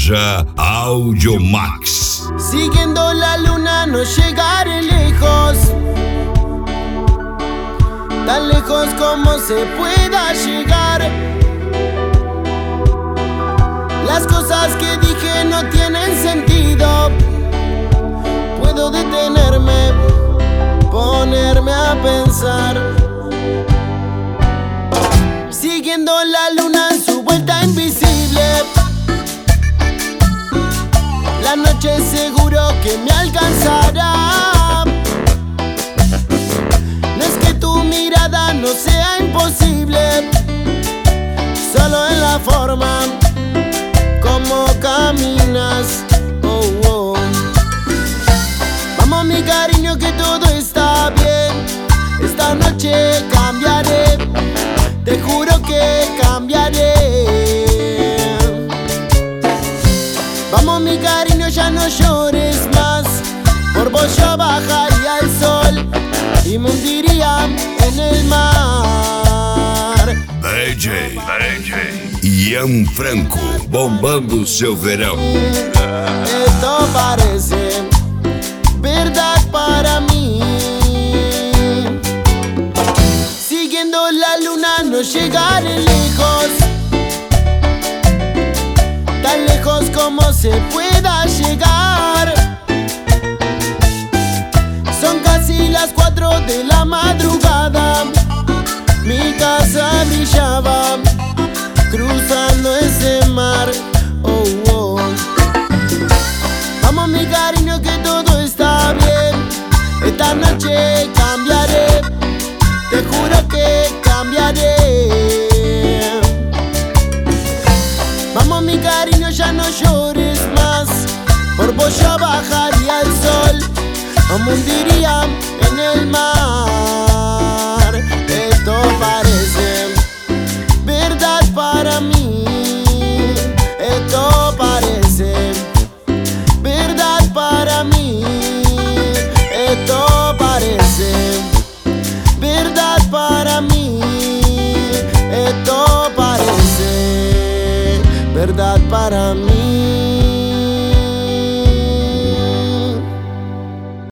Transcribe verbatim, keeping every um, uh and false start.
Loja Audiomax. Siguiendo la luna no llegaré lejos, tan lejos como se pueda llegar. Las cosas que dije no tienen sentido. Puedo detenerme, ponerme a pensar. Siguiendo la luna en su vuelta invisible, la noche seguro que me alcanzará. No es que tu mirada no sea imposible, solo en la forma como caminas. Oh, oh. Vamos mi cariño que todo está bien. Esta noche cambiaré, te juro que cambiaré. Vamos mi cariño, ya no llores más. Por vos yo bajaría al sol y me hundiría en el mar. D J, D J Ian Franco, bombando seu verão. Esto parece verdad para mí. Siguiendo la luna no llegaré lejos, tan lejos como se pueda llegar. Son casi las cuatro de la madrugada, mi casa brillaba cruzando ese mar. Oh, oh. Vamos mi cariño que todo está bien. Esta noche cambiaré, te juro que cambiaré. Vamos mi cariño, ya no llores más. Por vos yo bajaría al sol o me hundiría en el mar. Esto parece verdad para mí. Esto parece verdad para mí. Esto parece verdad para mí. Esto parece verdad para mí.